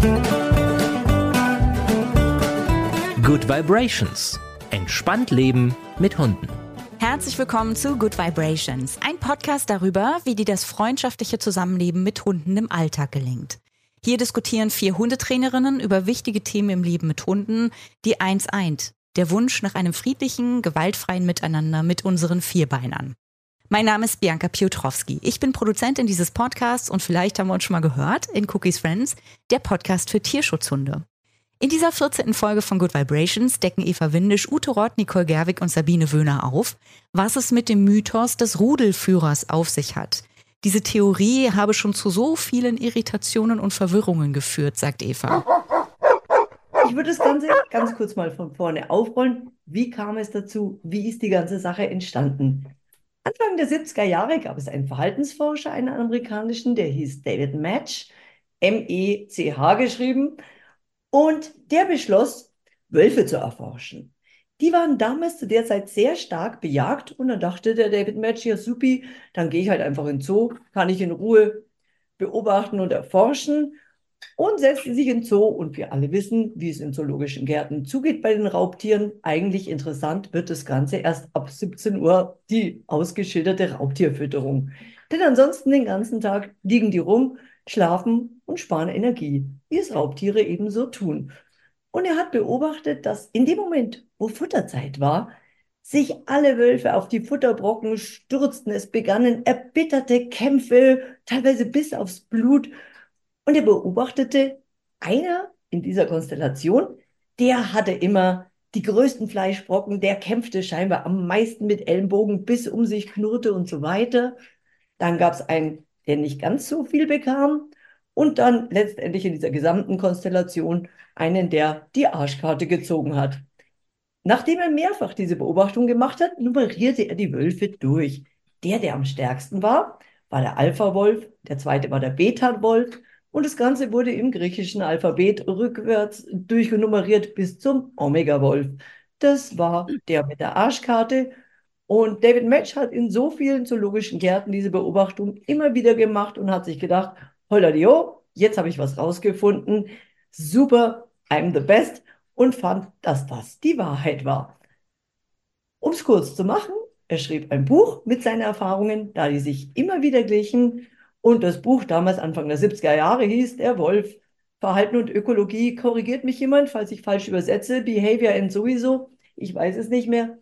Good Vibrations. Entspannt leben mit Hunden. Herzlich willkommen zu Good Vibrations, ein Podcast darüber, wie dir das freundschaftliche Zusammenleben mit Hunden im Alltag gelingt. Hier diskutieren 4 Hundetrainerinnen über wichtige Themen im Leben mit Hunden, die eins eint: der Wunsch nach einem friedlichen, gewaltfreien Miteinander mit unseren Vierbeinern. Mein Name ist Bianca Piotrowski. Ich bin Produzentin dieses Podcasts und vielleicht haben wir uns schon mal gehört in Cookies Friends, der Podcast für Tierschutzhunde. In dieser 14. Folge von Good Vibrations decken Eva Windisch, Ute Roth, Nicole Gerwig und Sabine Wöhner auf, was es mit dem Mythos des Rudelführers auf sich hat. Diese Theorie habe schon zu so vielen Irritationen und Verwirrungen geführt, sagt Eva. Ich würde das Ganze ganz kurz mal von vorne aufrollen. Wie kam es dazu? Wie ist die ganze Sache entstanden? Anfang der 70er Jahre gab es einen Verhaltensforscher, einen amerikanischen, der hieß David Mech, M-E-C-H geschrieben. Und der beschloss, Wölfe zu erforschen. Die waren damals zu der Zeit sehr stark bejagt und dann dachte der David Mech, ja supi, dann gehe ich halt einfach in den Zoo, kann ich in Ruhe beobachten und erforschen und setzte sich in den Zoo. Und wir alle wissen, wie es in zoologischen Gärten zugeht bei den Raubtieren. Eigentlich interessant wird das Ganze erst ab 17 Uhr, die ausgeschilderte Raubtierfütterung. Denn ansonsten den ganzen Tag liegen die rum, schlafen und sparen Energie, wie es Raubtiere ebenso tun. Und er hat beobachtet, dass in dem Moment, wo Futterzeit war, sich alle Wölfe auf die Futterbrocken stürzten. Es begannen erbitterte Kämpfe, teilweise bis aufs Blut. Und er beobachtete, einer in dieser Konstellation, der hatte immer die größten Fleischbrocken, der kämpfte scheinbar am meisten mit Ellenbogen, bis um sich knurrte und so weiter. Dann gab es einen, der nicht ganz so viel bekam. Und dann letztendlich in dieser gesamten Konstellation einen, der die Arschkarte gezogen hat. Nachdem er mehrfach diese Beobachtung gemacht hat, nummerierte er die Wölfe durch. Der am stärksten war der Alpha-Wolf, der zweite war der Beta-Wolf und das Ganze wurde im griechischen Alphabet rückwärts durchnummeriert bis zum Omega-Wolf. Das war der mit der Arschkarte. Und David Mech hat in so vielen zoologischen Gärten diese Beobachtung immer wieder gemacht und hat sich gedacht, holladio, jetzt habe ich was rausgefunden, super, I'm the best, und fand, dass das die Wahrheit war. Um es kurz zu machen, er schrieb ein Buch mit seinen Erfahrungen, da die sich immer wieder glichen, und das Buch damals Anfang der 70er Jahre hieß Der Wolf, Verhalten und Ökologie, korrigiert mich jemand, falls ich falsch übersetze, Behavior and sowieso, ich weiß es nicht mehr.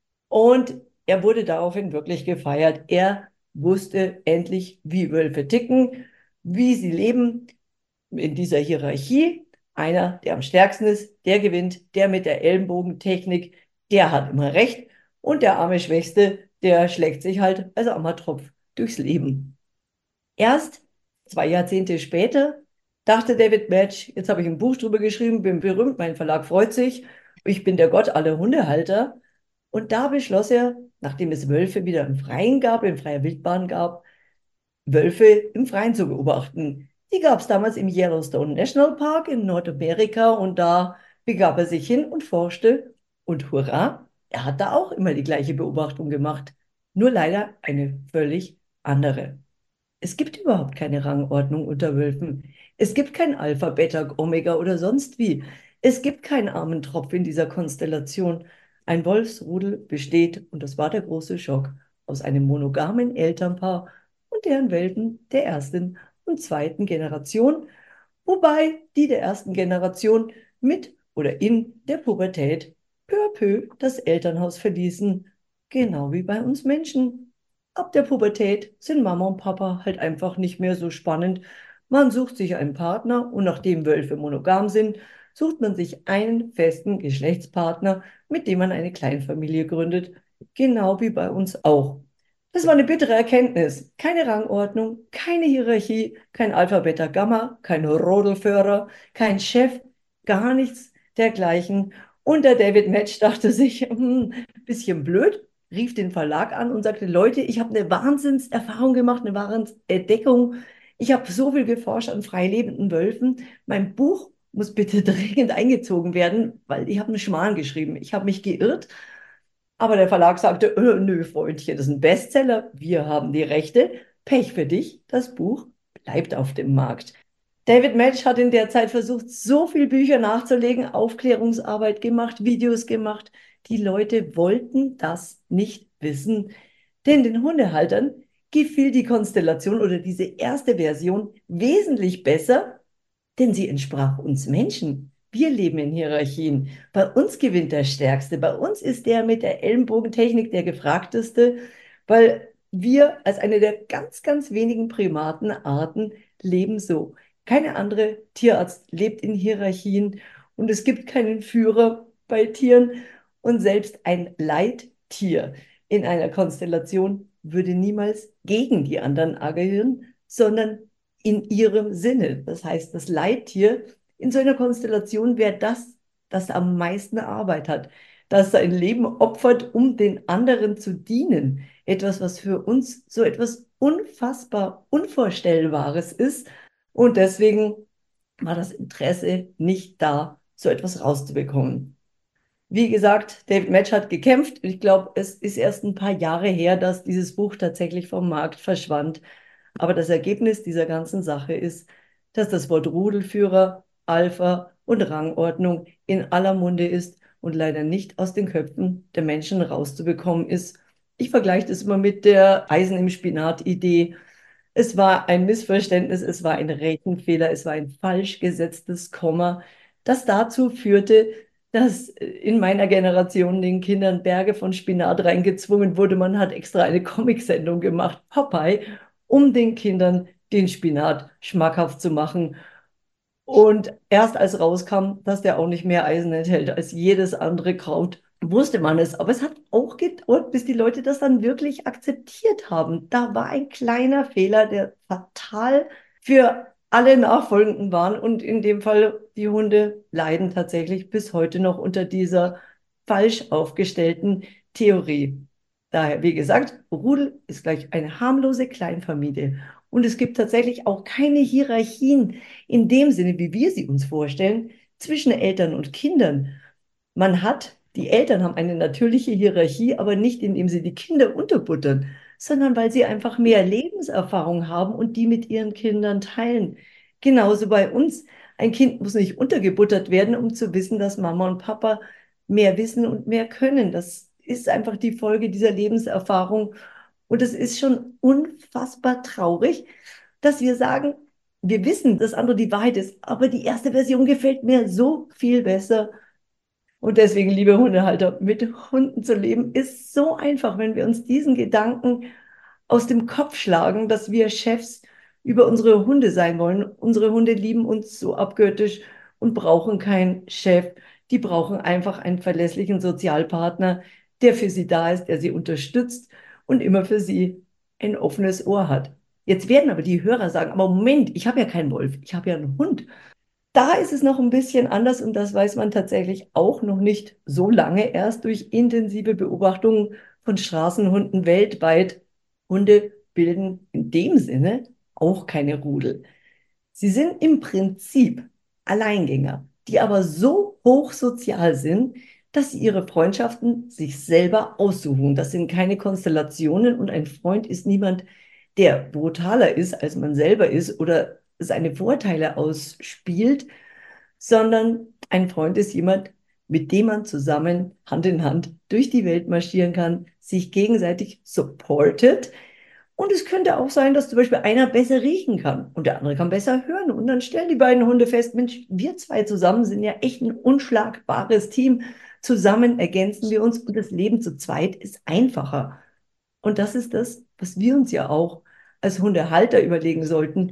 Und er wurde daraufhin wirklich gefeiert. Er wusste endlich, wie Wölfe ticken, wie sie leben in dieser Hierarchie. Einer, der am stärksten ist, der gewinnt. Der mit der Ellenbogentechnik, der hat immer recht. Und der arme Schwächste, der schlägt sich halt als armer Tropf durchs Leben. Erst 2 Jahrzehnte später dachte David Mech, jetzt habe ich ein Buch drüber geschrieben, bin berühmt, mein Verlag freut sich, ich bin der Gott aller Hundehalter. Und da beschloss er, nachdem es Wölfe wieder im Freien gab, in freier Wildbahn gab, Wölfe im Freien zu beobachten. Die gab es damals im Yellowstone National Park in Nordamerika und da begab er sich hin und forschte. Und hurra, er hat da auch immer die gleiche Beobachtung gemacht. Nur leider eine völlig andere. Es gibt überhaupt keine Rangordnung unter Wölfen. Es gibt kein Alpha, Beta, Omega oder sonst wie. Es gibt keinen armen Tropf in dieser Konstellation. Ein Wolfsrudel besteht, und das war der große Schock, aus einem monogamen Elternpaar und deren Welpen der ersten und zweiten Generation, wobei die der ersten Generation mit oder in der Pubertät peu à peu das Elternhaus verließen, genau wie bei uns Menschen. Ab der Pubertät sind Mama und Papa halt einfach nicht mehr so spannend. Man sucht sich einen Partner und nachdem Wölfe monogam sind, sucht man sich einen festen Geschlechtspartner, mit dem man eine Kleinfamilie gründet, genau wie bei uns auch. Das war eine bittere Erkenntnis. Keine Rangordnung, keine Hierarchie, kein Alpha, Beta, Gamma, kein Rodelführer, kein Chef, gar nichts dergleichen. Und der David Mech dachte sich, bisschen blöd, rief den Verlag an und sagte, Leute, ich habe eine Wahnsinnserfahrung gemacht, eine Wahnsinnsentdeckung. Ich habe so viel geforscht an freilebenden Wölfen. Mein Buch muss bitte dringend eingezogen werden, weil ich habe einen Schmarrn geschrieben. Ich habe mich geirrt. Aber der Verlag sagte, nö, Freundchen, das ist ein Bestseller. Wir haben die Rechte. Pech für dich, das Buch bleibt auf dem Markt. David Match hat in der Zeit versucht, so viele Bücher nachzulegen, Aufklärungsarbeit gemacht, Videos gemacht. Die Leute wollten das nicht wissen, denn den Hundehaltern gefiel die Konstellation oder diese erste Version wesentlich besser, denn sie entsprach uns Menschen. Wir leben in Hierarchien. Bei uns gewinnt der Stärkste. Bei uns ist der mit der Ellenbogentechnik der gefragteste, weil wir als eine der ganz, ganz wenigen Primatenarten leben so. Keine andere Tierarzt lebt in Hierarchien und es gibt keinen Führer bei Tieren und selbst ein Leittier in einer Konstellation würde niemals gegen die anderen agieren, sondern in ihrem Sinne. Das heißt, das Leittier in so einer Konstellation wäre das, das am meisten Arbeit hat, das sein Leben opfert, um den anderen zu dienen. Etwas, was für uns so etwas unfassbar Unvorstellbares ist. Und deswegen war das Interesse nicht da, so etwas rauszubekommen. Wie gesagt, David Match hat gekämpft. Ich glaube, es ist erst ein paar Jahre her, dass dieses Buch tatsächlich vom Markt verschwand. Aber das Ergebnis dieser ganzen Sache ist, dass das Wort Rudelführer, Alpha und Rangordnung in aller Munde ist und leider nicht aus den Köpfen der Menschen rauszubekommen ist. Ich vergleiche das immer mit der Eisen im Spinat-Idee. Es war ein Missverständnis, es war ein Rechenfehler, es war ein falsch gesetztes Komma, das dazu führte, dass in meiner Generation den Kindern Berge von Spinat reingezwungen wurde. Man hat extra eine Comicsendung gemacht, Popeye, um den Kindern den Spinat schmackhaft zu machen. Und erst als rauskam, dass der auch nicht mehr Eisen enthält als jedes andere Kraut, wusste man es. Aber es hat auch gedauert, bis die Leute das dann wirklich akzeptiert haben. Da war ein kleiner Fehler, der fatal für alle Nachfolgenden war. Und in dem Fall, die Hunde leiden tatsächlich bis heute noch unter dieser falsch aufgestellten Theorie. Daher, wie gesagt, Rudel ist gleich eine harmlose Kleinfamilie. Und es gibt tatsächlich auch keine Hierarchien in dem Sinne, wie wir sie uns vorstellen, zwischen Eltern und Kindern. Die Eltern haben eine natürliche Hierarchie, aber nicht indem sie die Kinder unterbuttern, sondern weil sie einfach mehr Lebenserfahrung haben und die mit ihren Kindern teilen. Genauso bei uns. Ein Kind muss nicht untergebuttert werden, um zu wissen, dass Mama und Papa mehr wissen und mehr können. Das ist einfach die Folge dieser Lebenserfahrung. Und es ist schon unfassbar traurig, dass wir sagen, wir wissen, dass andere die Wahrheit ist, aber die erste Version gefällt mir so viel besser. Und deswegen, liebe Hundehalter, mit Hunden zu leben ist so einfach, wenn wir uns diesen Gedanken aus dem Kopf schlagen, dass wir Chefs über unsere Hunde sein wollen. Unsere Hunde lieben uns so abgöttisch und brauchen keinen Chef. Die brauchen einfach einen verlässlichen Sozialpartner, der für sie da ist, der sie unterstützt und immer für sie ein offenes Ohr hat. Jetzt werden aber die Hörer sagen, aber Moment, ich habe ja keinen Wolf, ich habe ja einen Hund. Da ist es noch ein bisschen anders und das weiß man tatsächlich auch noch nicht so lange, erst durch intensive Beobachtungen von Straßenhunden weltweit. Hunde bilden in dem Sinne auch keine Rudel. Sie sind im Prinzip Alleingänger, die aber so hochsozial sind, dass sie ihre Freundschaften sich selber aussuchen. Das sind keine Konstellationen und ein Freund ist niemand, der brutaler ist, als man selber ist oder seine Vorteile ausspielt, sondern ein Freund ist jemand, mit dem man zusammen Hand in Hand durch die Welt marschieren kann, sich gegenseitig supportet. Und es könnte auch sein, dass zum Beispiel einer besser riechen kann und der andere kann besser hören. Und dann stellen die beiden Hunde fest, Mensch, wir zwei zusammen sind ja echt ein unschlagbares Team. Zusammen ergänzen wir uns und das Leben zu zweit ist einfacher. Und das ist das, was wir uns ja auch als Hundehalter überlegen sollten.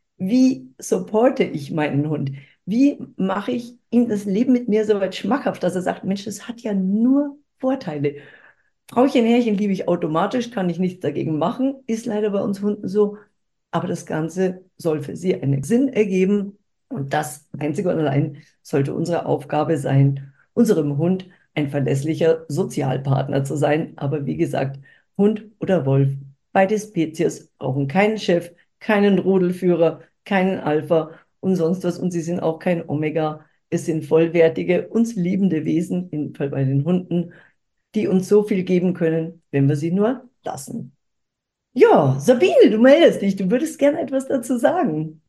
Wie supporte ich meinen Hund? Wie mache ich ihm das Leben mit mir so weit schmackhaft, dass er sagt, Mensch, das hat ja nur Vorteile. Frauchen, Herrchen liebe ich automatisch, kann ich nichts dagegen machen, ist leider bei uns Hunden so. Aber das Ganze soll für sie einen Sinn ergeben. Und das einzige und allein sollte unsere Aufgabe sein, unserem Hund ein verlässlicher Sozialpartner zu sein. Aber wie gesagt, Hund oder Wolf, beide Spezies brauchen keinen Chef, keinen Rudelführer, keinen Alpha und sonst was. Und sie sind auch kein Omega. Es sind vollwertige, uns liebende Wesen, im Fall bei den Hunden, die uns so viel geben können, wenn wir sie nur lassen. Ja, Sabine, du meldest dich, du würdest gerne etwas dazu sagen.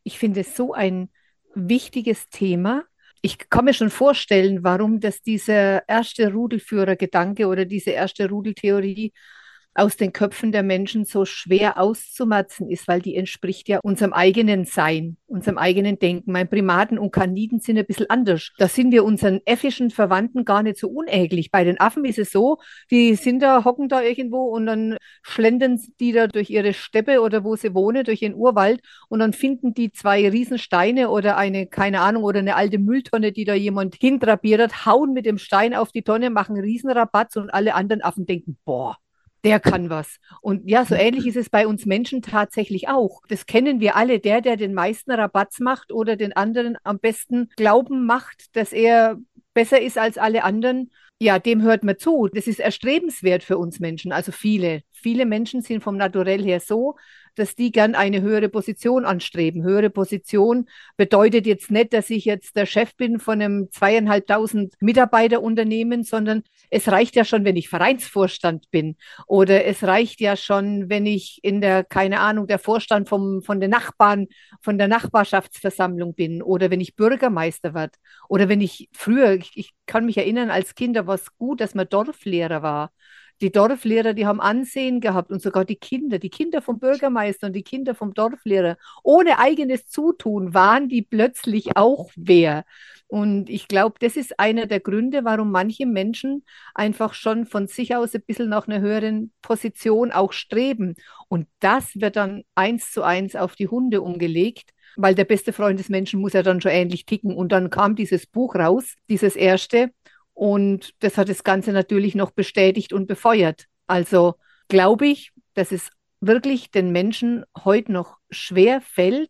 Ich finde es so ein wichtiges Thema. Ich kann mir schon vorstellen, warum das dieser erste Rudelführer-Gedanke oder diese erste Rudeltheorie aus den Köpfen der Menschen so schwer auszumerzen ist, weil die entspricht ja unserem eigenen Sein, unserem eigenen Denken. Mein Primaten und Kaniden sind ein bisschen anders. Da sind wir unseren äffischen Verwandten gar nicht so unähnlich. Bei den Affen ist es so, die sind da, hocken da irgendwo und dann schlendern die da durch ihre Steppe oder wo sie wohnen, durch den Urwald und dann finden die zwei Riesensteine oder eine, keine Ahnung, oder eine alte Mülltonne, die da jemand hintrapiert hat, hauen mit dem Stein auf die Tonne, machen einen Riesenrabatz und alle anderen Affen denken, boah, der kann was. Und ja, so ähnlich ist es bei uns Menschen tatsächlich auch. Das kennen wir alle. Der den meisten Rabatz macht oder den anderen am besten glauben macht, dass er besser ist als alle anderen, ja, dem hört man zu. Das ist erstrebenswert für uns Menschen. Also viele. Viele Menschen sind vom Naturell her so, dass die gern eine höhere Position anstreben. Höhere Position bedeutet jetzt nicht, dass ich jetzt der Chef bin von einem 2.500 Mitarbeiterunternehmen, sondern es reicht ja schon, wenn ich Vereinsvorstand bin. Oder es reicht ja schon, wenn ich in der, keine Ahnung, der Vorstand von den Nachbarn, von der Nachbarschaftsversammlung bin. Oder wenn ich Bürgermeister werde. Oder wenn ich früher, ich kann mich erinnern, als Kind, da war es gut, dass man Dorflehrer war. Die Dorflehrer, die haben Ansehen gehabt und sogar die Kinder vom Bürgermeister und die Kinder vom Dorflehrer, ohne eigenes Zutun waren die plötzlich auch wer. Und ich glaube, das ist einer der Gründe, warum manche Menschen einfach schon von sich aus ein bisschen nach einer höheren Position auch streben. Und das wird dann 1:1 auf die Hunde umgelegt, weil der beste Freund des Menschen muss ja dann schon ähnlich ticken. Und dann kam dieses Buch raus, dieses erste. Und das hat das Ganze natürlich noch bestätigt und befeuert. Also glaube ich, dass es wirklich den Menschen heute noch schwer fällt,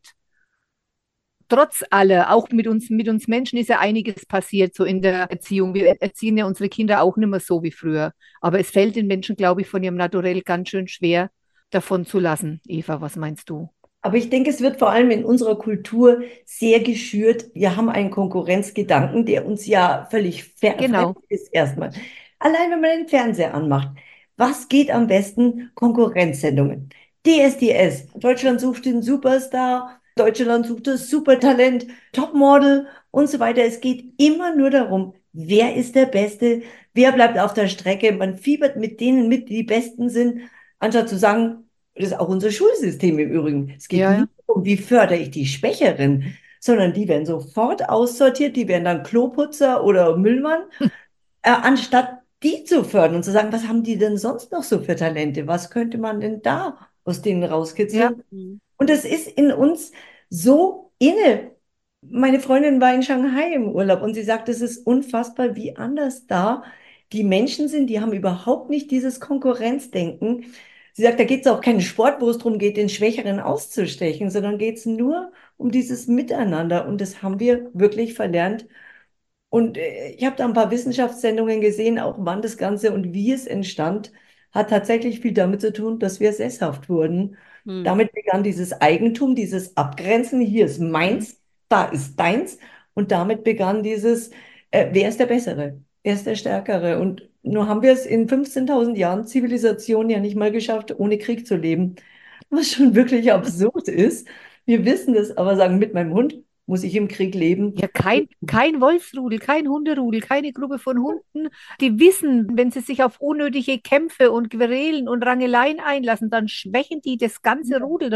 trotz aller, auch mit uns Menschen ist ja einiges passiert, so in der Erziehung. Wir erziehen ja unsere Kinder auch nicht mehr so wie früher. Aber es fällt den Menschen, glaube ich, von ihrem Naturell ganz schön schwer, davon zu lassen. Eva, was meinst du? Aber ich denke, es wird vor allem in unserer Kultur sehr geschürt. Wir haben einen Konkurrenzgedanken, der uns ja völlig fremd Genau. ist erstmal. Allein wenn man den Fernseher anmacht. Was geht am besten? Konkurrenzsendungen. DSDS. Deutschland sucht den Superstar. Deutschland sucht das Supertalent, Topmodel und so weiter. Es geht immer nur darum, wer ist der Beste, wer bleibt auf der Strecke. Man fiebert mit denen mit, die die Besten sind, anstatt zu sagen, das ist auch unser Schulsystem im Übrigen. Es geht Ja, ja. nicht darum, wie fördere ich die Schwächeren, sondern die werden sofort aussortiert, die werden dann Kloputzer oder Müllmann, anstatt die zu fördern und zu sagen, was haben die denn sonst noch so für Talente? Was könnte man denn da aus denen Ja. rauskitzeln? Und es ist in uns so inne. Meine Freundin war in Shanghai im Urlaub und sie sagt, es ist unfassbar, wie anders da die Menschen sind. Die haben überhaupt nicht dieses Konkurrenzdenken. Sie sagt, da geht es auch keinen Sport, wo es darum geht, den Schwächeren auszustechen, sondern geht es nur um dieses Miteinander. Und das haben wir wirklich verlernt. Und ich habe da ein paar Wissenschaftssendungen gesehen, auch wann das Ganze und wie es entstand, hat tatsächlich viel damit zu tun, dass wir sesshaft wurden. Hm. Damit begann dieses Eigentum, dieses Abgrenzen, hier ist Mhm. meins, da ist deins. Und damit begann dieses, wer ist der Bessere, wer ist der Stärkere. Und nur haben wir es in 15.000 Jahren Zivilisation ja nicht mal geschafft, ohne Krieg zu leben, was schon wirklich absurd ist. Wir wissen das, aber sagen, mit meinem Hund muss ich im Krieg leben. Ja, kein Wolfsrudel, kein Hunderudel, keine Gruppe von Hunden, die wissen, wenn sie sich auf unnötige Kämpfe und Querelen und Rangeleien einlassen, dann schwächen die das ganze Rudel,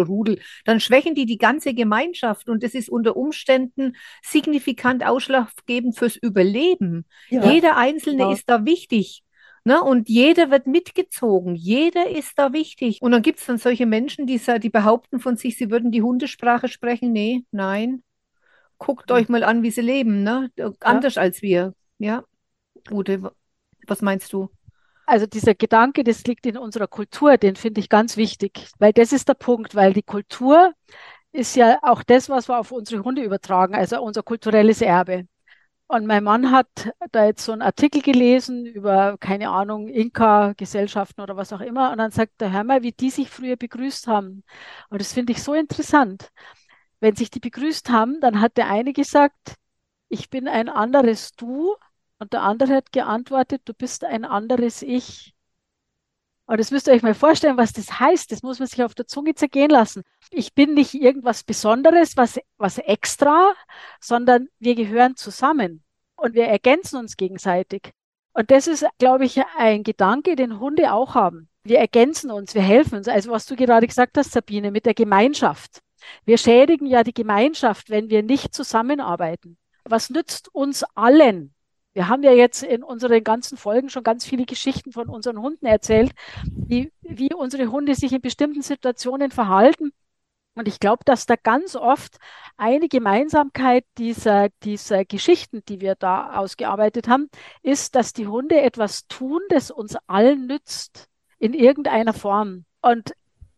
dann schwächen die die ganze Gemeinschaft und das ist unter Umständen signifikant ausschlaggebend fürs Überleben. Ja, Jeder Einzelne genau. ist da wichtig. Ne? Und jeder wird mitgezogen, jeder ist da wichtig. Und dann gibt es dann solche Menschen, die behaupten von sich, sie würden die Hundesprache sprechen. Nee, nein. Guckt euch mal an, wie sie leben, ne? Ja. Anders als wir. Ja, Ute, was meinst du? Also dieser Gedanke, das liegt in unserer Kultur, den finde ich ganz wichtig, weil das ist der Punkt, weil die Kultur ist ja auch das, was wir auf unsere Hunde übertragen, also unser kulturelles Erbe. Und mein Mann hat da jetzt so einen Artikel gelesen über, keine Ahnung, Inka-Gesellschaften oder was auch immer. Und dann sagt er, hör mal, wie die sich früher begrüßt haben. Und das finde ich so interessant. Wenn sich die begrüßt haben, dann hat der eine gesagt, ich bin ein anderes Du. Und der andere hat geantwortet, du bist ein anderes Ich. Und das müsst ihr euch mal vorstellen, was das heißt. Das muss man sich auf der Zunge zergehen lassen. Ich bin nicht irgendwas Besonderes, was extra, sondern wir gehören zusammen und wir ergänzen uns gegenseitig. Und das ist, glaube ich, ein Gedanke, den Hunde auch haben. Wir ergänzen uns, wir helfen uns. Also was du gerade gesagt hast, Sabine, mit der Gemeinschaft. Wir schädigen ja die Gemeinschaft, wenn wir nicht zusammenarbeiten. Was nützt uns allen? Wir haben ja jetzt in unseren ganzen Folgen schon ganz viele Geschichten von unseren Hunden erzählt, wie unsere Hunde sich in bestimmten Situationen verhalten. Und ich glaube, dass da ganz oft eine Gemeinsamkeit dieser Geschichten, die wir da ausgearbeitet haben, ist, dass die Hunde etwas tun, das uns allen nützt, in irgendeiner Form. Und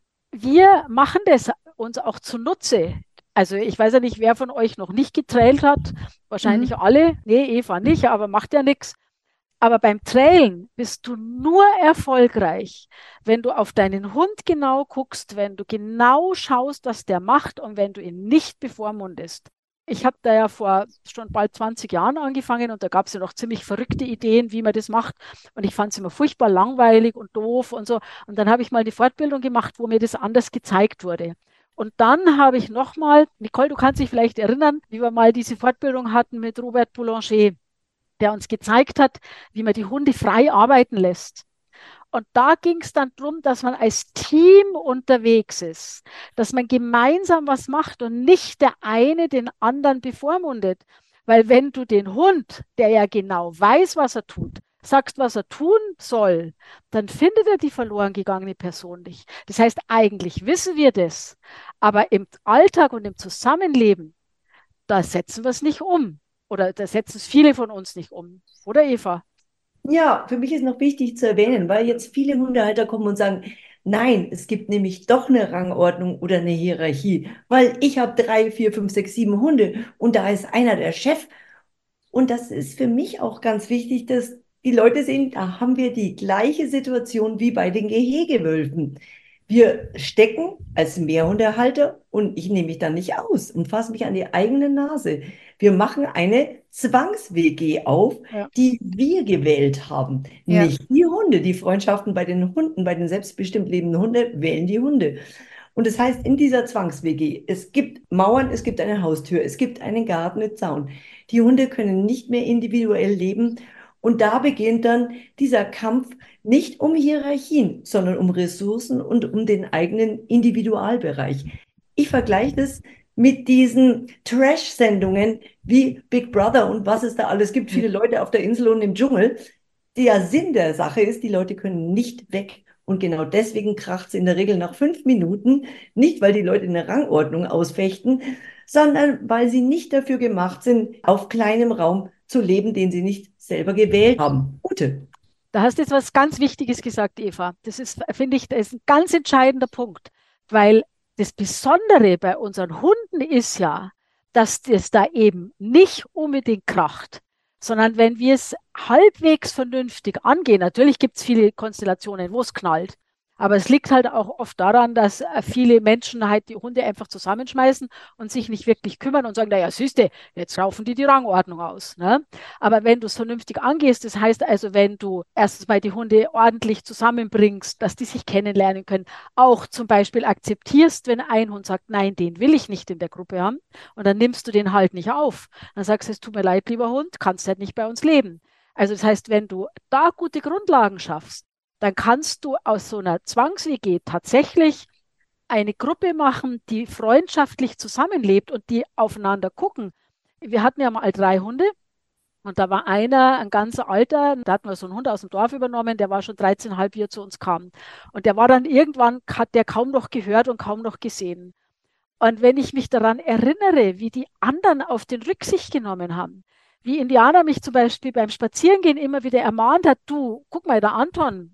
wir machen das uns auch zunutze. Also ich weiß ja nicht, wer von euch noch nicht getrailt hat. Wahrscheinlich alle. Nee, Eva nicht, aber macht ja nichts. Aber beim Trailen bist du nur erfolgreich, wenn du auf deinen Hund genau guckst, wenn du genau schaust, was der macht und wenn du ihn nicht bevormundest. Ich habe da ja vor schon bald 20 Jahren angefangen und da gab es ja noch ziemlich verrückte Ideen, wie man das macht. Und ich fand es immer furchtbar langweilig und doof und so. Und dann habe ich mal eine Fortbildung gemacht, wo mir das anders gezeigt wurde. Und dann habe ich nochmal, Nicole, du kannst dich vielleicht erinnern, wie wir mal diese Fortbildung hatten mit Robert Boulanger, der uns gezeigt hat, wie man die Hunde frei arbeiten lässt. Und da ging es dann darum, dass man als Team unterwegs ist, dass man gemeinsam was macht und nicht der eine den anderen bevormundet. Weil wenn du den Hund, der ja genau weiß, was er tut, sagst, was er tun soll, dann findet er die verloren gegangene Person nicht. Das heißt, eigentlich wissen wir das, aber im Alltag und im Zusammenleben, da setzen wir es nicht um. Oder da setzen es viele von uns nicht um. Oder Eva? Ja, für mich ist noch wichtig zu erwähnen, weil jetzt viele Hundehalter kommen und sagen, nein, es gibt nämlich doch eine Rangordnung oder eine Hierarchie, weil ich habe 3, 4, 5, 6, 7 Hunde und da ist einer der Chef. Und das ist für mich auch ganz wichtig, dass die Leute sehen, da haben wir die gleiche Situation wie bei den Gehegewölfen. Wir stecken als Mehrhundehalter und ich nehme mich dann nicht aus und fasse mich an die eigene Nase. Wir machen eine Zwangs-WG auf, Ja. die wir gewählt haben. Ja. Nicht die Hunde. Die Freundschaften bei den Hunden, bei den selbstbestimmt lebenden Hunden, wählen die Hunde. Und das heißt, in dieser Zwangs-WG, es gibt Mauern, es gibt eine Haustür, es gibt einen Garten mit Zaun. Die Hunde können nicht mehr individuell leben. Und da beginnt dann dieser Kampf nicht um Hierarchien, sondern um Ressourcen und um den eigenen Individualbereich. Ich vergleiche das mit diesen Trash-Sendungen wie Big Brother und was es da alles gibt. Viele Leute auf der Insel und im Dschungel. Der Sinn der Sache ist, die Leute können nicht weg. Und genau deswegen kracht es in der Regel nach 5 Minuten. Nicht, weil die Leute eine Rangordnung ausfechten, sondern weil sie nicht dafür gemacht sind, auf kleinem Raum zu leben, den sie nicht selber gewählt haben. Ute. Da hast du jetzt was ganz Wichtiges gesagt, Eva. Das ist, finde ich, das ist ein ganz entscheidender Punkt, weil das Besondere bei unseren Hunden ist ja, dass das da eben nicht unbedingt kracht, sondern wenn wir es halbwegs vernünftig angehen, natürlich gibt es viele Konstellationen, wo es knallt, aber es liegt halt auch oft daran, dass viele Menschen halt die Hunde einfach zusammenschmeißen und sich nicht wirklich kümmern und sagen, naja, siehste, jetzt raufen die Rangordnung aus. Ne? Aber wenn du es vernünftig angehst, das heißt also, wenn du erstens mal die Hunde ordentlich zusammenbringst, dass die sich kennenlernen können, auch zum Beispiel akzeptierst, wenn ein Hund sagt, nein, den will ich nicht in der Gruppe haben, und dann nimmst du den halt nicht auf. Dann sagst du, es tut mir leid, lieber Hund, kannst halt nicht bei uns leben. Also das heißt, wenn du da gute Grundlagen schaffst, dann kannst du aus so einer Zwangs-WG tatsächlich eine Gruppe machen, die freundschaftlich zusammenlebt und die aufeinander gucken. Wir hatten ja mal 3 Hunde und da war einer, ein ganz alter, da hatten wir so einen Hund aus dem Dorf übernommen, der war schon 13,5, wie er zu uns kam. Und der war dann irgendwann, hat der kaum noch gehört und kaum noch gesehen. Und wenn ich mich daran erinnere, wie die anderen auf den Rücksicht genommen haben, wie Indianer mich zum Beispiel beim Spazierengehen immer wieder ermahnt hat, du, guck mal, der Anton,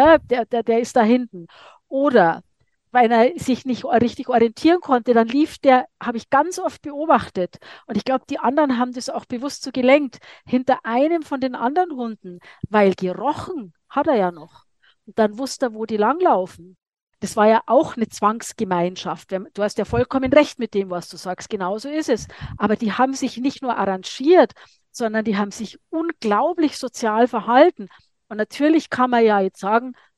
der ist da hinten. Oder weil er sich nicht richtig orientieren konnte, dann lief der, habe ich ganz oft beobachtet. Und ich glaube, die anderen haben das auch bewusst so gelenkt, hinter einem von den anderen Hunden, weil gerochen hat er ja noch. Und dann wusste er, wo die langlaufen. Das war ja auch eine Zwangsgemeinschaft. Du hast ja vollkommen recht mit dem, was du sagst. Genauso ist es. Aber die haben sich nicht nur arrangiert, sondern die haben sich unglaublich sozial verhalten. Und natürlich kann man ja jetzt sagen,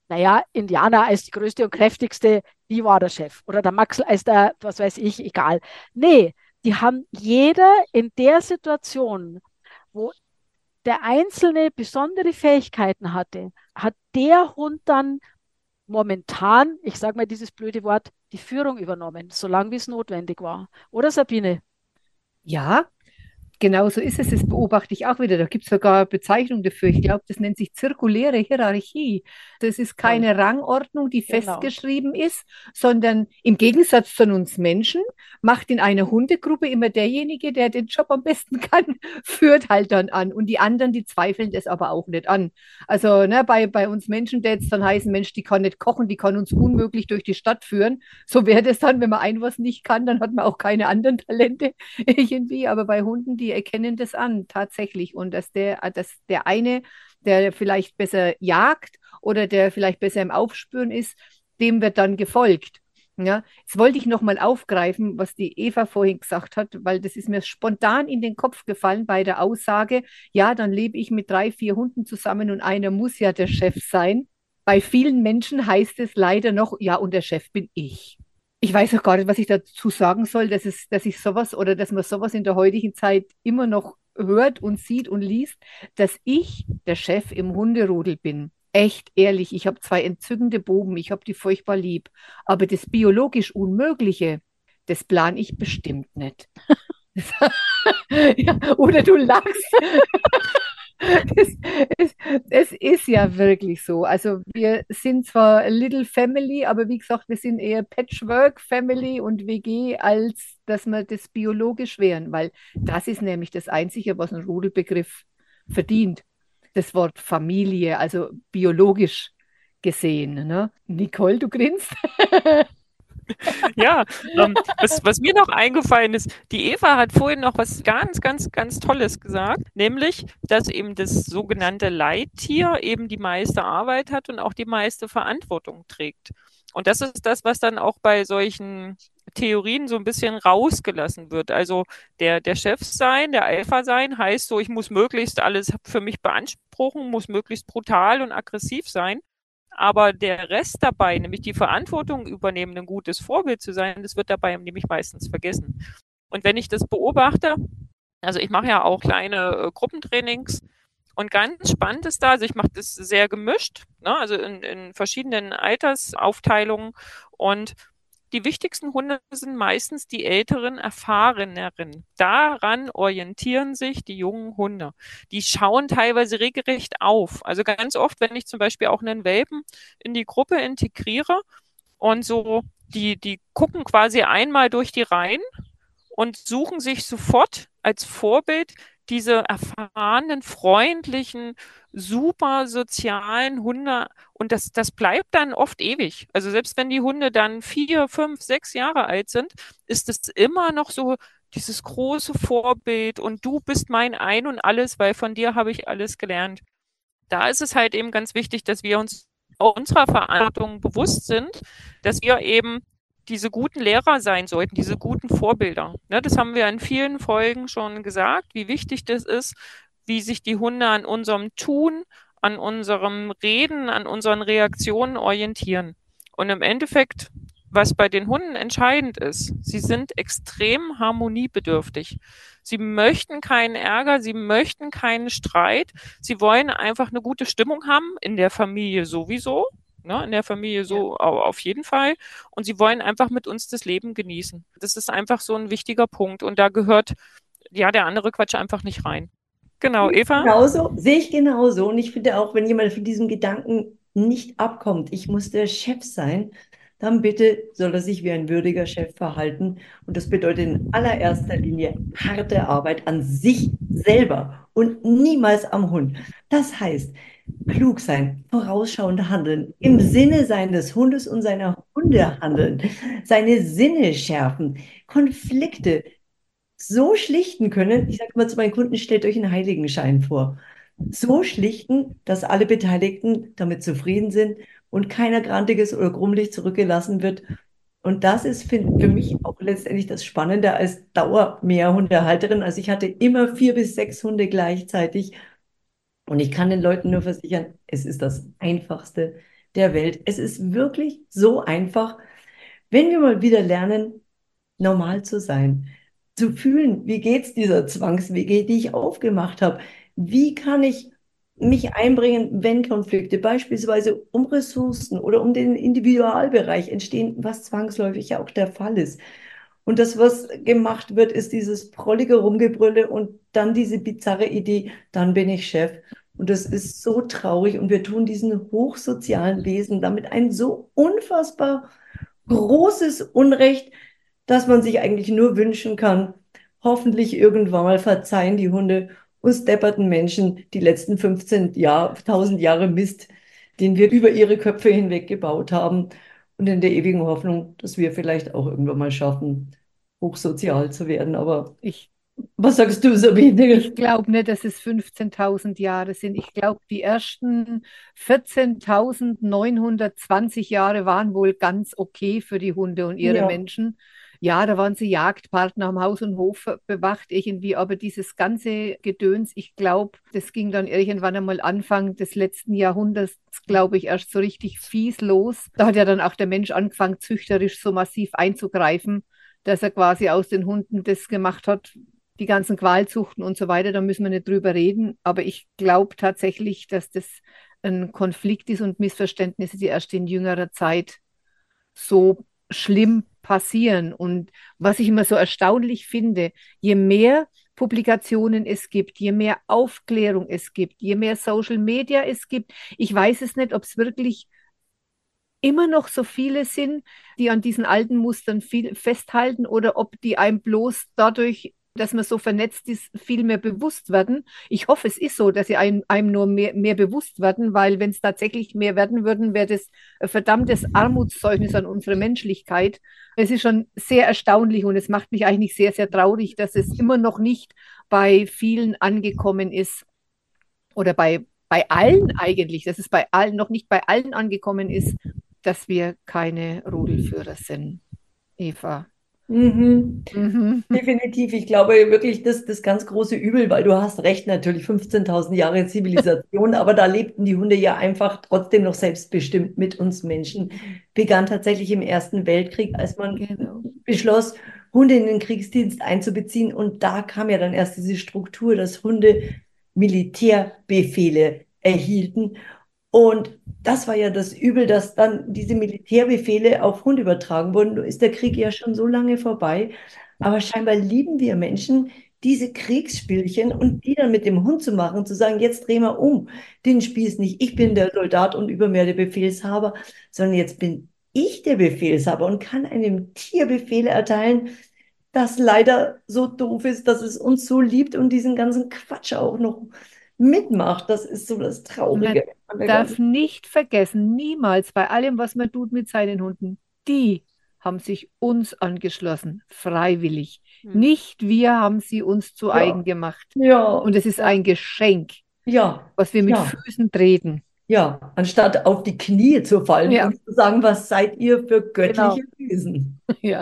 naja, Indiana als die größte und kräftigste, die war der Chef. Oder der Maxl als der, was weiß ich, egal. Nee, die haben jeder in der Situation, wo der Einzelne besondere Fähigkeiten hatte, hat der Hund dann momentan, ich sage mal dieses blöde Wort, die Führung übernommen, solange wie es notwendig war. Oder Sabine? Ja, genau so ist es. Das beobachte ich auch wieder. Da gibt es sogar Bezeichnungen dafür. Ich glaube, das nennt sich zirkuläre Hierarchie. Das ist Toll. keine Rangordnung, die Genau. festgeschrieben ist, sondern im Gegensatz zu uns Menschen macht in einer Hundegruppe immer derjenige, der den Job am besten kann, führt halt dann an. Und die anderen, die zweifeln das aber auch nicht an. Also ne, bei uns Menschen, der jetzt dann heißen, Mensch, die kann nicht kochen, die kann uns unmöglich durch die Stadt führen. So wäre das dann, wenn man ein was nicht kann, dann hat man auch keine anderen Talente irgendwie. Aber bei Hunden, die erkennen das an, tatsächlich. Und dass der eine, der vielleicht besser jagt oder der vielleicht besser im Aufspüren ist, dem wird dann gefolgt. Ja, jetzt wollte ich noch mal aufgreifen, was die Eva vorhin gesagt hat, weil das ist mir spontan in den Kopf gefallen bei der Aussage, ja, dann lebe ich mit 3, 4 Hunden zusammen und einer muss ja der Chef sein. Bei vielen Menschen heißt es leider noch, ja, und der Chef bin ich. Ich weiß auch gar nicht, was ich dazu sagen soll, dass ich sowas oder dass man sowas in der heutigen Zeit immer noch hört und sieht und liest, dass ich der Chef im Hunderudel bin. Echt ehrlich, ich habe 2 entzückende Buben, ich habe die furchtbar lieb, aber das biologisch Unmögliche, das plane ich bestimmt nicht. Ja, oder du lachst. Das, es, es ist ja wirklich so. Also wir sind zwar a Little Family, aber wie gesagt, wir sind eher Patchwork Family und WG, als dass wir das biologisch wären, weil das ist nämlich das Einzige, was ein Rudelbegriff verdient. Das Wort Familie, also biologisch gesehen. Ne? Nicole, du grinst. Ja, was mir noch eingefallen ist, die Eva hat vorhin noch was ganz, ganz, ganz Tolles gesagt, nämlich, dass eben das sogenannte Leittier eben die meiste Arbeit hat und auch die meiste Verantwortung trägt. Und das ist das, was dann auch bei solchen Theorien so ein bisschen rausgelassen wird. Also der Chef sein, der Alpha sein, heißt so, ich muss möglichst alles für mich beanspruchen, muss möglichst brutal und aggressiv sein. Aber der Rest dabei, nämlich die Verantwortung übernehmen, ein gutes Vorbild zu sein, das wird dabei nämlich meistens vergessen. Und wenn ich das beobachte, also ich mache ja auch kleine Gruppentrainings und ganz spannend ist da, also ich mache das sehr gemischt, ne, also in verschiedenen Altersaufteilungen und die wichtigsten Hunde sind meistens die älteren, erfahreneren. Daran orientieren sich die jungen Hunde. Die schauen teilweise regelrecht auf. Also ganz oft, wenn ich zum Beispiel auch einen Welpen in die Gruppe integriere und so, die gucken quasi einmal durch die Reihen und suchen sich sofort als Vorbild diese erfahrenen, freundlichen, super sozialen Hunde. Und das bleibt dann oft ewig. Also selbst wenn die Hunde dann 4, 5, 6 Jahre alt sind, ist es immer noch so dieses große Vorbild und du bist mein Ein und alles, weil von dir habe ich alles gelernt. Da ist es halt eben ganz wichtig, dass wir uns auch unserer Verantwortung bewusst sind, dass wir eben diese guten Lehrer sein sollten, diese guten Vorbilder. Ne, das haben wir in vielen Folgen schon gesagt, wie wichtig das ist, wie sich die Hunde an unserem Tun, an unserem Reden, an unseren Reaktionen orientieren. Und im Endeffekt, was bei den Hunden entscheidend ist, sie sind extrem harmoniebedürftig. Sie möchten keinen Ärger, sie möchten keinen Streit, sie wollen einfach eine gute Stimmung haben, in der Familie sowieso, ne, in der Familie so auf jeden Fall. Und sie wollen einfach mit uns das Leben genießen. Das ist einfach so ein wichtiger Punkt. Und da gehört ja der andere Quatsch einfach nicht rein. Genau, Eva? Genauso, sehe ich genauso. Und ich finde auch, wenn jemand von diesem Gedanken nicht abkommt, ich muss der Chef sein, dann bitte soll er sich wie ein würdiger Chef verhalten. Und das bedeutet in allererster Linie harte Arbeit an sich selber und niemals am Hund. Das heißt, klug sein, vorausschauend handeln, im Sinne seines Hundes und seiner Hunde handeln, seine Sinne schärfen, Konflikte so schlichten können. Ich sage mal zu meinen Kunden, stellt euch einen Heiligenschein vor. So schlichten, dass alle Beteiligten damit zufrieden sind und keiner grantiges oder grummelig zurückgelassen wird. Und das ist für mich auch letztendlich das Spannende als Dauermehrhundehalterin. Also ich hatte immer 4 bis 6 Hunde gleichzeitig. Und ich kann den Leuten nur versichern, es ist das Einfachste, der Welt. Es ist wirklich so einfach, wenn wir mal wieder lernen, normal zu sein, zu fühlen, wie geht's dieser Zwangs-WG, die ich aufgemacht habe? Wie kann ich mich einbringen, wenn Konflikte beispielsweise um Ressourcen oder um den Individualbereich entstehen, was zwangsläufig ja auch der Fall ist. Und das, was gemacht wird, ist dieses prollige Rumgebrülle und dann diese bizarre Idee, dann bin ich Chef. Und das ist so traurig und wir tun diesen hochsozialen Wesen damit ein so unfassbar großes Unrecht, dass man sich eigentlich nur wünschen kann, hoffentlich irgendwann mal verzeihen die Hunde uns depperten Menschen die letzten 1000 Jahre Mist, den wir über ihre Köpfe hinweg gebaut haben und in der ewigen Hoffnung, dass wir vielleicht auch irgendwann mal schaffen, hochsozial zu werden. Aber Ich, was sagst du, Sabine? ich glaube nicht, dass es 15.000 Jahre sind. Ich glaube, die ersten 14.920 Jahre waren wohl ganz okay für die Hunde und ihre Ja, Menschen. Ja, da waren sie Jagdpartner, haben Haus und Hof bewacht irgendwie, aber dieses ganze Gedöns, ich glaube, das ging dann irgendwann einmal Anfang des letzten Jahrhunderts, glaube ich, erst so richtig fies los. Da hat ja dann auch der Mensch angefangen, züchterisch so massiv einzugreifen, dass er quasi aus den Hunden das gemacht hat, die ganzen Qualzuchten und so weiter, da müssen wir nicht drüber reden. Aber ich glaube tatsächlich, dass das ein Konflikt ist und Missverständnisse, die erst in jüngerer Zeit so schlimm passieren. Und was ich immer so erstaunlich finde, je mehr Publikationen es gibt, je mehr Aufklärung es gibt, je mehr Social Media es gibt, ich weiß es nicht, ob es wirklich immer noch so viele sind, die an diesen alten Mustern viel festhalten oder ob die einem bloß dadurch, dass man so vernetzt ist, viel mehr bewusst werden. Ich hoffe, es ist so, dass sie einem nur mehr bewusst werden, weil wenn es tatsächlich mehr werden würden, wäre das ein verdammtes Armutszeugnis an unsere Menschlichkeit. Es ist schon sehr erstaunlich und es macht mich eigentlich sehr, sehr traurig, dass es immer noch nicht bei vielen angekommen ist oder bei allen eigentlich, dass es bei allen noch nicht bei allen angekommen ist, dass wir keine Rudelführer sind, Eva. mhm. Mhm. Definitiv. Ich glaube wirklich, das ganz große Übel, weil du hast recht, natürlich 15.000 Jahre Zivilisation, aber da lebten die Hunde ja einfach trotzdem noch selbstbestimmt mit uns Menschen. Begann tatsächlich im Ersten Weltkrieg, als man Genau. beschloss, Hunde in den Kriegsdienst einzubeziehen. Und da kam ja dann erst diese Struktur, dass Hunde Militärbefehle erhielten. Und das war ja das Übel, dass dann diese Militärbefehle auf Hunde übertragen wurden. Nun ist der Krieg ja schon so lange vorbei. Aber scheinbar lieben wir Menschen diese Kriegsspielchen und die dann mit dem Hund zu machen, zu sagen, jetzt drehen wir um den Spieß nicht. Ich bin der Soldat und über mir der Befehlshaber, sondern jetzt bin ich der Befehlshaber und kann einem Tier Befehle erteilen, das leider so doof ist, dass es uns so liebt und diesen ganzen Quatsch auch noch mitmacht. Das ist so das Man Traurige an der darf ganzen. nicht vergessen, niemals bei allem, was man tut mit seinen Hunden, die haben sich uns angeschlossen, freiwillig. Hm. Nicht wir haben sie uns zu eigen Ja, gemacht. ja, Und es ist ein Geschenk, ja, was wir mit ja, Füßen treten. ja. Anstatt auf die Knie zu fallen Ja, und zu sagen, was seid ihr für Genau. göttliche Wesen? ja.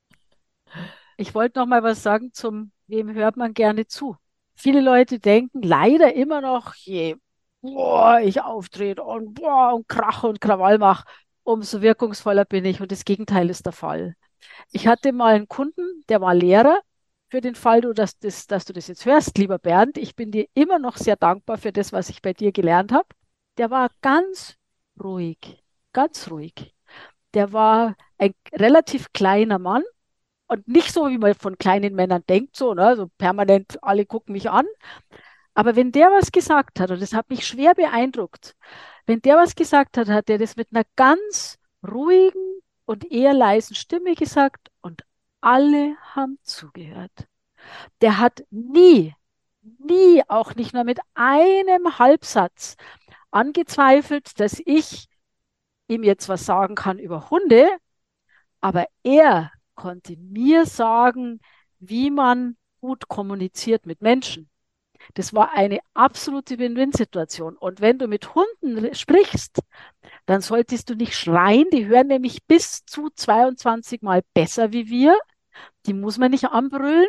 Ich wollte noch mal was sagen zum, wem hört man gerne zu? Viele Leute denken leider immer noch, je boah, ich auftrete und, boah, und Krach und Krawall mache, umso wirkungsvoller bin ich. Und das Gegenteil ist der Fall. Ich hatte mal einen Kunden, der war Lehrer. Für den Fall, dass du das jetzt hörst, lieber Bernd, ich bin dir immer noch sehr dankbar für das, was ich bei dir gelernt habe. Der war ganz ruhig, ganz ruhig. Der war ein relativ kleiner Mann und nicht so, wie man von kleinen Männern denkt, so, ne, so permanent, alle gucken mich an. Aber wenn der was gesagt hat, und das hat mich schwer beeindruckt, wenn der was gesagt hat, hat er das mit einer ganz ruhigen und eher leisen Stimme gesagt und alle haben zugehört. Der hat nie, nie, auch nicht nur mit einem Halbsatz angezweifelt, dass ich ihm jetzt was sagen kann über Hunde, aber er konnte mir sagen, wie man gut kommuniziert mit Menschen. Das war eine absolute Win-Win-Situation. Und wenn du mit Hunden sprichst, dann solltest du nicht schreien. Die hören nämlich bis zu 22 Mal besser wie wir. Die muss man nicht anbrüllen.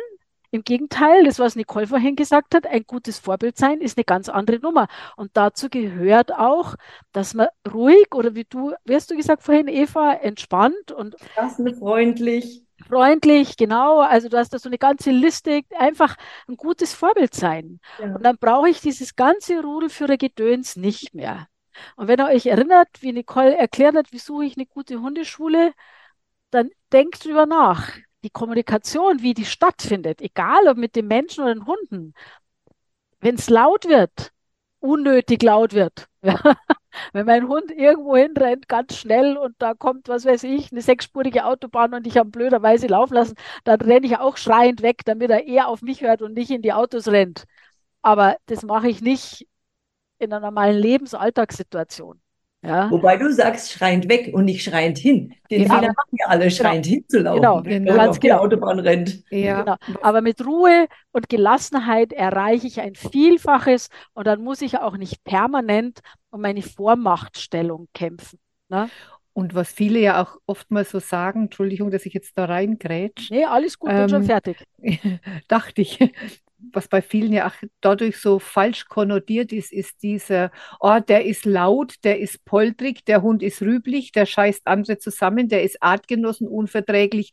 Im Gegenteil, das, was Nicole vorhin gesagt hat, ein gutes Vorbild sein, ist eine ganz andere Nummer. Und dazu gehört auch, dass man ruhig oder wie hast du gesagt vorhin, Eva, entspannt und Freundlich. freundlich, genau. Also du hast da so eine ganze Liste, einfach ein gutes Vorbild sein. Ja. Und dann brauche ich dieses ganze Rudelführergedöns nicht mehr. Und wenn ihr euch erinnert, wie Nicole erklärt hat, wie suche ich eine gute Hundeschule, dann denkt drüber nach. Die Kommunikation, wie die stattfindet, egal ob mit den Menschen oder den Hunden, wenn es laut wird, unnötig laut wird. Ja. Wenn mein Hund irgendwo hinrennt, ganz schnell und da kommt, was weiß ich, eine sechsspurige Autobahn und ich habe blöderweise laufen lassen, dann renne ich auch schreiend weg, damit er eher auf mich hört und nicht in die Autos rennt. Aber das mache ich nicht in einer normalen Lebensalltagssituation. Ja, Wobei du sagst, schreiend weg und nicht schreiend hin. Den Ja. Fehler machen ja alle, schreiend hinzulaufen, wenn Genau. man Ganz auf die genau. Autobahn rennt. Ja, Genau. Aber mit Ruhe und Gelassenheit erreiche ich ein Vielfaches und dann muss ich auch nicht permanent um meine Vormachtstellung kämpfen. Ne? und was viele ja auch oftmals so sagen, Entschuldigung, dass ich jetzt da reingrätsch, Nee, alles gut, bin schon fertig. dachte ich, was bei vielen ja auch dadurch so falsch konnotiert ist, ist dieser, oh, der ist laut, der ist poltrig, der Hund ist rüblich, der scheißt andere zusammen, der ist artgenossenunverträglich,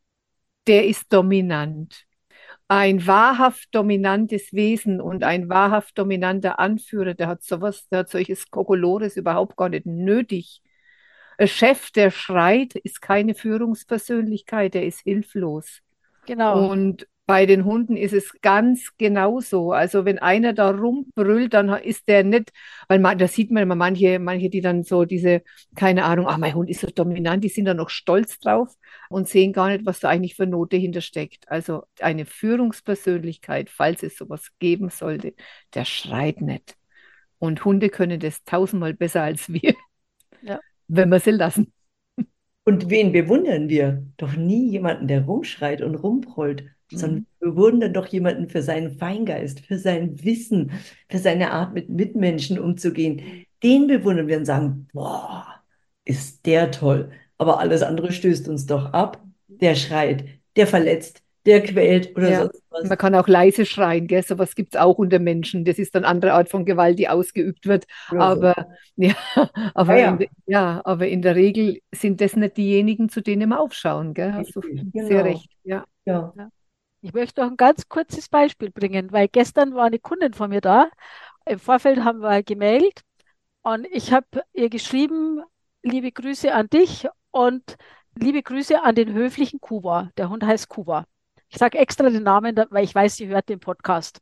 der ist dominant. Ein wahrhaft dominantes Wesen und ein wahrhaft dominanter Anführer, der hat sowas, der hat solches Kokolores überhaupt gar nicht nötig. Ein Chef, der schreit, ist keine Führungspersönlichkeit, der ist hilflos. Genau, Und bei den Hunden ist es ganz genauso. Also wenn einer da rumbrüllt, dann ist der nicht, weil da sieht man immer manche, die dann so diese, keine Ahnung, mein Hund ist so dominant, die sind da noch stolz drauf und sehen gar nicht, was da eigentlich für Note hintersteckt. Also eine Führungspersönlichkeit, falls es sowas geben sollte, der schreit nicht. Und Hunde können das tausendmal besser als wir, ja, wenn wir sie lassen. Und wen bewundern wir? Doch nie jemanden, der rumschreit und rumbrüllt, sondern wir bewundern doch jemanden für seinen Feingeist, für sein Wissen, für seine Art, mit Mitmenschen umzugehen. Den bewundern wir und sagen, boah, ist der toll. Aber alles andere stößt uns doch ab. Der schreit, der verletzt, der quält oder Ja, sonst was. man kann auch leise schreien, gell? Sowas gibt es auch unter Menschen. Das ist dann eine andere Art von Gewalt, die ausgeübt wird. Oder so. Aber, ja, aber, Ja, aber in der Regel sind das nicht diejenigen, zu denen wir aufschauen, gell? Hast du richtig, sehr genau. recht. Ja. Ja. ja. Ich möchte noch ein ganz kurzes Beispiel bringen, weil gestern war eine Kundin von mir da. Im Vorfeld haben wir gemeldet und ich habe ihr geschrieben, liebe Grüße an dich und liebe Grüße an den höflichen Kuba. Der Hund heißt Kuba. Ich sage extra den Namen, weil ich weiß, sie hört den Podcast.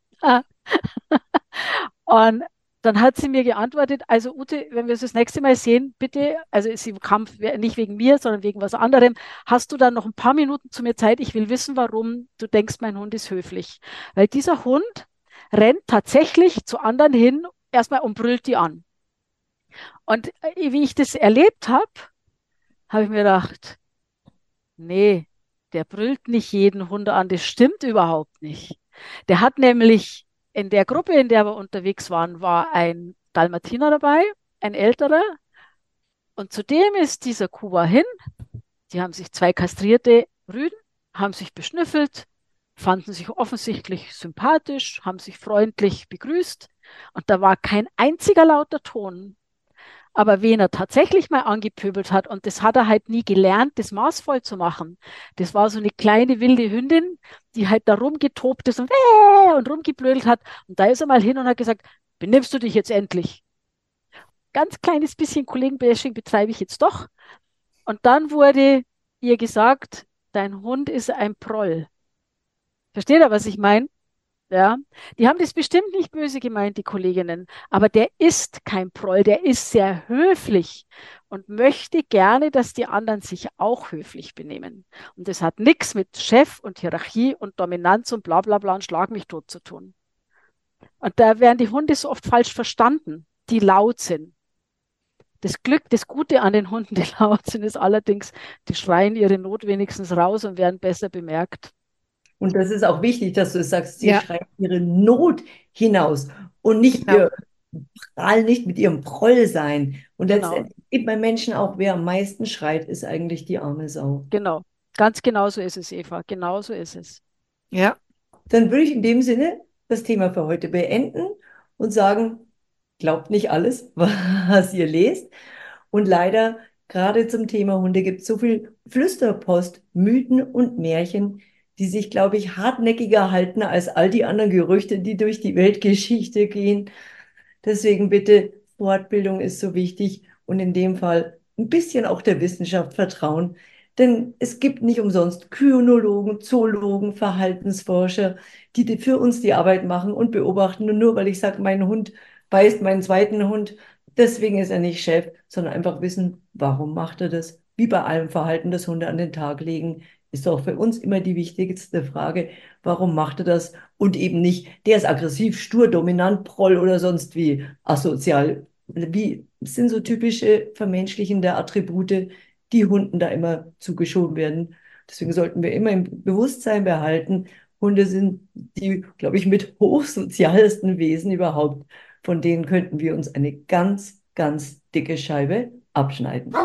Und dann hat sie mir geantwortet, also Ute, wenn wir uns das nächste Mal sehen, bitte, also sie kam nicht wegen mir, sondern wegen was anderem, hast du dann noch ein paar Minuten zu mir Zeit? Ich will wissen, warum du denkst, mein Hund ist höflich. Weil dieser Hund rennt tatsächlich zu anderen hin, erstmal und brüllt die an. Und wie ich das erlebt habe ich mir gedacht, nee, der brüllt nicht jeden Hund an, das stimmt überhaupt nicht. Der hat nämlich in der Gruppe, in der wir unterwegs waren, war ein Dalmatiner dabei, ein älterer. Und zudem ist dieser Kuba hin. Die haben sich zwei kastrierte Rüden, haben sich beschnüffelt, fanden sich offensichtlich sympathisch, haben sich freundlich begrüßt. Und da war kein einziger lauter Ton. Aber wen er tatsächlich mal angepöbelt hat, und das hat er halt nie gelernt, das maßvoll zu machen. Das war so eine kleine wilde Hündin, die halt da rumgetobt ist und rumgeblödelt hat. Und da ist er mal hin und hat gesagt, benimmst du dich jetzt endlich? Ganz kleines bisschen Kollegenbashing betreibe ich jetzt doch. Und dann wurde ihr gesagt, dein Hund ist ein Proll. Versteht ihr, was ich meine? Ja, die haben das bestimmt nicht böse gemeint, die Kolleginnen, aber der ist kein Proll, der ist sehr höflich und möchte gerne, dass die anderen sich auch höflich benehmen. Und das hat nichts mit Chef und Hierarchie und Dominanz und bla bla bla und Schlag mich tot zu tun. Und da werden die Hunde so oft falsch verstanden, die laut sind. Das Glück, das Gute an den Hunden, die laut sind, ist allerdings, die schreien ihre Not wenigstens raus und werden besser bemerkt. Und das ist auch wichtig, dass du sagst, sie Ja. schreien ihre Not hinaus und nicht Genau. ihr Prall, nicht mit ihrem Proll sein. Und Genau. letztendlich gibt bei Menschen auch, wer am meisten schreit, ist eigentlich die arme Sau. Genau, ganz genau so ist es, Eva, genau so ist es. Ja. dann würde ich in dem Sinne das Thema für heute beenden und sagen, glaubt nicht alles, was ihr lest. Und leider, gerade zum Thema Hunde, gibt es so viel Flüsterpost, Mythen und Märchen, die sich, glaube ich, hartnäckiger halten als all die anderen Gerüchte, die durch die Weltgeschichte gehen. Deswegen bitte, Fortbildung ist so wichtig und in dem Fall ein bisschen auch der Wissenschaft vertrauen. Denn es gibt nicht umsonst Kynologen, Zoologen, Verhaltensforscher, die für uns die Arbeit machen und beobachten. Und nur weil ich sage, mein Hund beißt meinen zweiten Hund, deswegen ist er nicht Chef, sondern einfach wissen, warum macht er das? Wie bei allem Verhalten, das Hunde an den Tag legen, ist doch für uns immer die wichtigste Frage, warum macht er das? Und eben nicht, der ist aggressiv, stur, dominant, Proll oder sonst wie asozial. Wie sind so typische vermenschlichende Attribute, die Hunden da immer zugeschoben werden. Deswegen sollten wir immer im Bewusstsein behalten, Hunde sind die, glaube ich, mit hochsozialsten Wesen überhaupt. Von denen könnten wir uns eine ganz, ganz dicke Scheibe abschneiden.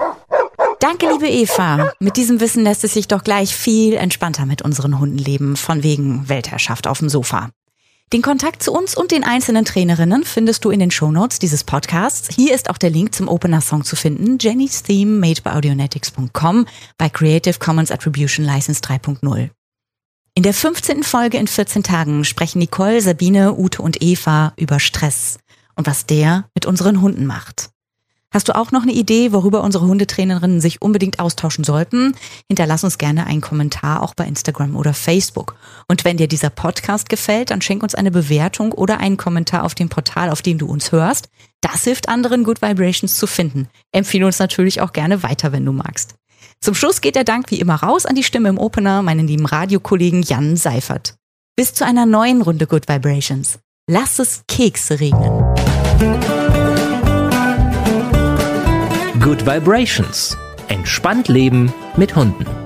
Danke, liebe Eva. Mit diesem Wissen lässt es sich doch gleich viel entspannter mit unseren Hunden leben, von wegen Weltherrschaft auf dem Sofa. Den Kontakt zu uns und den einzelnen Trainerinnen findest du in den Shownotes dieses Podcasts. Hier ist auch der Link zum Opener-Song zu finden, Jenny's Theme, made by audionetics.com, bei Creative Commons Attribution License 3.0. In der 15. Folge in 14 Tagen sprechen Nicole, Sabine, Ute und Eva über Stress und was der mit unseren Hunden macht. Hast du auch noch eine Idee, worüber unsere Hundetrainerinnen sich unbedingt austauschen sollten? Hinterlass uns gerne einen Kommentar auch bei Instagram oder Facebook. Und wenn dir dieser Podcast gefällt, dann schenk uns eine Bewertung oder einen Kommentar auf dem Portal, auf dem du uns hörst. Das hilft anderen, Good Vibrations zu finden. Empfehle uns natürlich auch gerne weiter, wenn du magst. Zum Schluss geht der Dank wie immer raus an die Stimme im Opener, meinen lieben Radiokollegen Jan Seifert. Bis zu einer neuen Runde Good Vibrations. Lass es Kekse regnen. Good Vibrations. Entspannt leben mit Hunden.